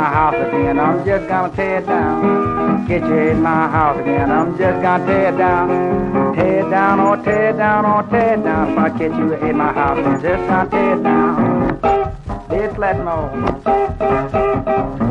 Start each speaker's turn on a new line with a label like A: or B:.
A: my house again, I'm just gonna tear it down. Get you in my house again, I'm just gonna tear it down. Tear it down, oh tear it down, oh tear it down. If I get you in my house, I'm just gonna tear it down. This let me